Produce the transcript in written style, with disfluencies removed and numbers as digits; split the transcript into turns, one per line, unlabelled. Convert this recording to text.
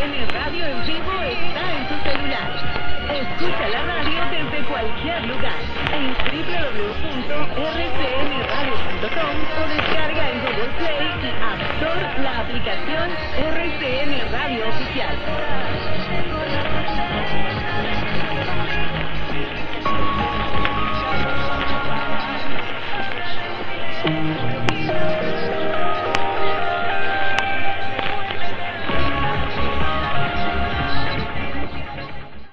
RCN Radio en vivo está en tu celular. Escucha la radio desde cualquier lugar en www.rcnradio.com o descarga en Google Play y App Store la aplicación RCN Radio Oficial.